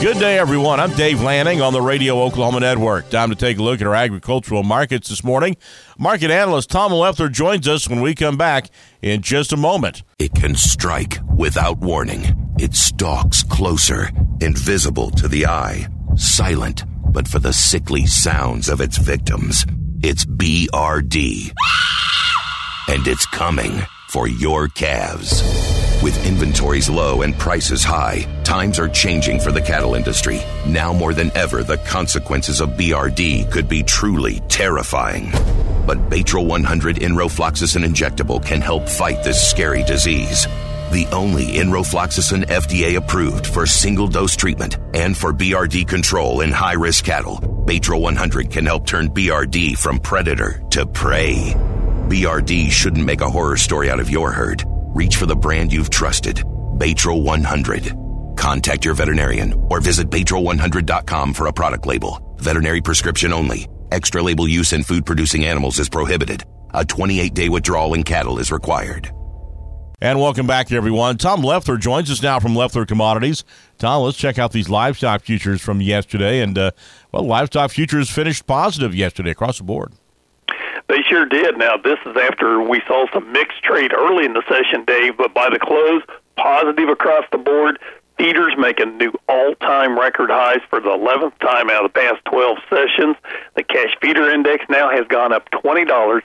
Good day, everyone. I'm Dave Lanning on the Radio Oklahoma Network. Time to take a look at our agricultural markets this morning. Market analyst Tom Leffler joins us when we come back in just a moment. It can strike without warning. It stalks closer, invisible to the eye, silent, but for the sickly sounds of its victims. It's BRD. And it's coming for your calves. With inventories low and prices high, times are changing for the cattle industry. Now more than ever, the consequences of BRD could be truly terrifying. But Baytril 100 Enrofloxacin injectable can help fight this scary disease. The only Enrofloxacin FDA approved for single-dose treatment and for BRD control in high-risk cattle. Baytril 100 can help turn BRD from predator to prey. BRD shouldn't make a horror story out of your herd. Reach for the brand you've trusted. Baytril 100. Contact your veterinarian or visit Baytril100.com for a product label. Veterinary prescription only. Extra label use in food-producing animals is prohibited. A 28-day withdrawal in cattle is required. And welcome back, everyone. Tom Leffler joins us now from Leffler Commodities. Tom, let's check out these livestock futures from yesterday. And, livestock futures finished positive yesterday across the board. They sure did. Now, this is after we saw some mixed trade early in the session, Dave, but by the close, positive across the board. Feeders making new all-time record highs for the 11th time out of the past 12 sessions. The cash feeder index now has gone up $20.66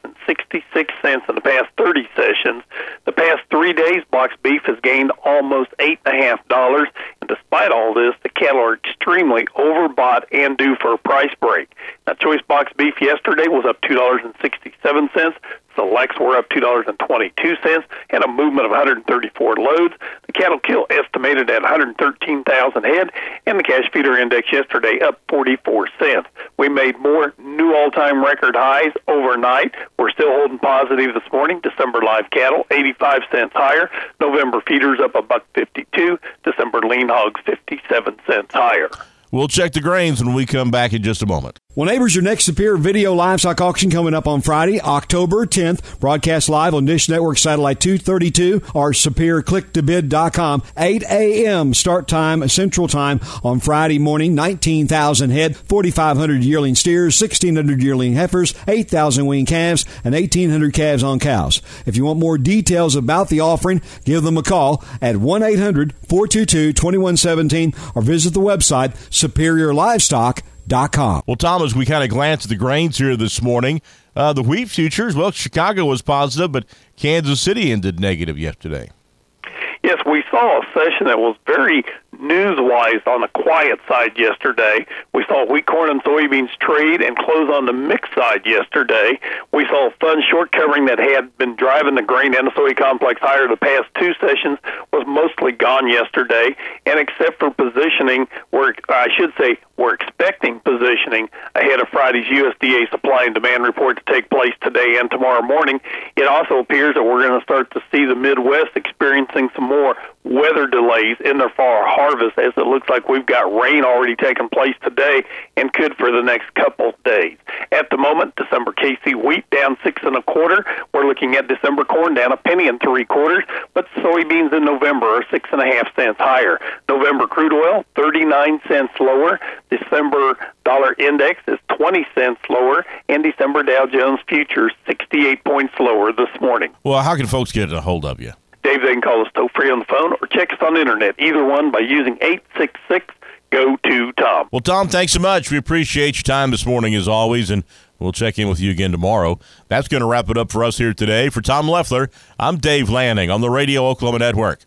in the past 30 sessions. The past 3 days, box beef has gained almost $8.50. And despite all this, the cattle are extremely overbought and due for a price break. Now, choice box beef yesterday was up $2.67. Selects were up $2.22 and a movement of 134 loads. The cattle kill estimated at 113,000 head, and the cash feeder index yesterday up 44 cents. We made more new all-time record highs overnight. We're still holding positive this morning. December live cattle 85 cents higher. November feeders up $1.52. December lean hogs 57 cents higher. We'll check the grains when we come back in just a moment. Well, neighbors, your next Superior Video Livestock Auction coming up on Friday, October 10th. Broadcast live on Dish Network Satellite 232 or SuperiorClickToBid.com. 8 a.m. start time, Central Time on Friday morning. 19,000 head, 4,500 yearling steers, 1,600 yearling heifers, 8,000 weaned calves, and 1,800 calves on cows. If you want more details about the offering, give them a call at 1-800-422-2117 or visit the website SuperiorLivestock.com. Well, Thomas, we kind of glanced at the grains here this morning. The wheat futures, well, Chicago was positive, but Kansas City ended negative yesterday. Yes, we saw a session that was very news-wise on the quiet side yesterday. We saw wheat, corn, and soybeans trade and close on the mixed side yesterday. We saw fund short covering that had been driving the grain and the soy complex higher the past two sessions was mostly gone yesterday. And except for positioning, we're expecting positioning ahead of Friday's USDA supply and demand report to take place today and tomorrow morning. It also appears that we're going to start to see the Midwest experiencing some more weather delays in their fall harvest, as it looks like we've got rain already taking place today and could for the next couple days. At the moment, December KC wheat down 6 1/4. We're looking at December corn down 1 3/4, but soybeans in November are 6.5 cents higher. November crude oil 39 cents lower. December dollar index is 20 cents lower, and December Dow Jones futures 68 points lower this morning. Well, how can folks get a hold of you? Dave, they can call us toll-free on the phone or check us on the internet, either one by using 866-GO-TO-TOM. Well, Tom, thanks so much. We appreciate your time this morning as always, and we'll check in with you again tomorrow. That's going to wrap it up for us here today. For Tom Leffler, I'm Dave Lanning on the Radio Oklahoma Network.